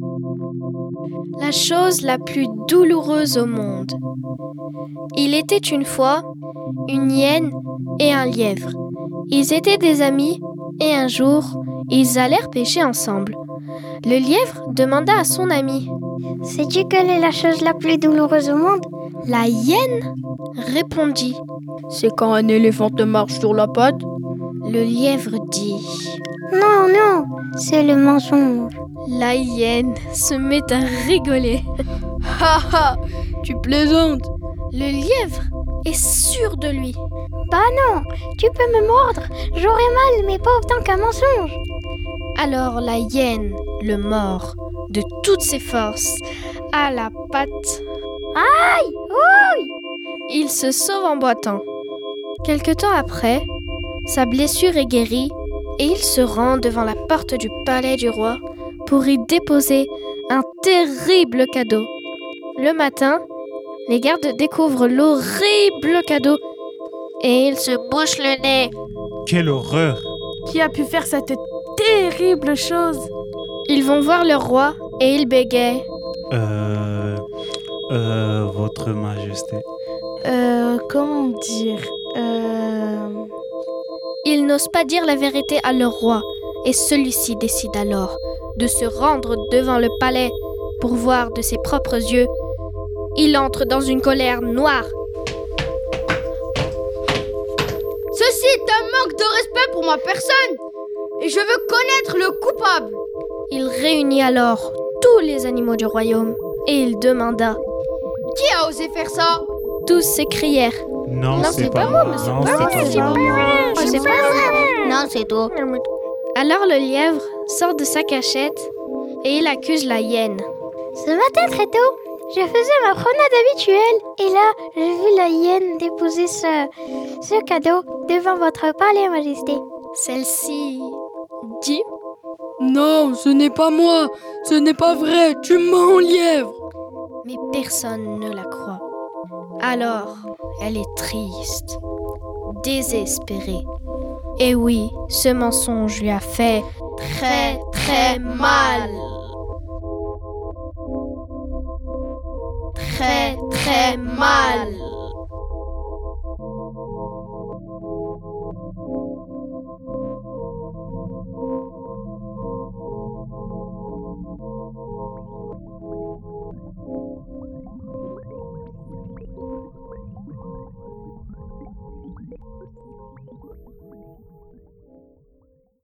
La chose la plus douloureuse au monde. Il était une fois une hyène et un lièvre. Ils étaient des amis et un jour, ils allèrent pêcher ensemble. Le lièvre demanda à son ami: « Sais-tu quelle est la chose la plus douloureuse au monde ?» La hyène répondit: « C'est quand un éléphant te marche sur la patte. » Le lièvre dit: « Non, c'est le mensonge. » La hyène se met à rigoler. « Ha ha, tu plaisantes !» Le lièvre est sûr de lui. « Bah non, tu peux me mordre, j'aurai mal, mais pas autant qu'un mensonge. » Alors la hyène le mord de toutes ses forces à la patte. Aïe! Ouille! Il se sauve en boitant. Quelque temps après, sa blessure est guérie et il se rend devant la porte du palais du roi pour y déposer un terrible cadeau. Le matin, les gardes découvrent l'horrible cadeau et ils se bouchent le nez. Quelle horreur! Qui a pu faire cette terrible chose? Ils vont voir le roi et ils bégayent. Votre Majesté. Comment dire? Ils n'osent pas dire la vérité à leur roi et celui-ci décide alors de se rendre devant le palais pour voir de ses propres yeux. Il entre dans une colère noire. Ceci est un manque de respect pour ma personne et je veux connaître le coupable. Il réunit alors tous les animaux du royaume et il demanda: Qui a osé faire ça? Tous s'écrièrent: Non, c'est pas moi, monsieur. Non, c'est toi. Alors le lièvre sort de sa cachette et il accuse la hyène. Ce matin très tôt, je faisais ma promenade habituelle et là, j'ai vu la hyène déposer ce cadeau devant votre palais, Majesté. Celle-ci dit: Non, ce n'est pas moi, ce n'est pas vrai, tu mens, lièvre. Mais personne ne la croit. Alors, elle est triste, désespérée. Et oui, ce mensonge lui a fait très très mal. Très très mal.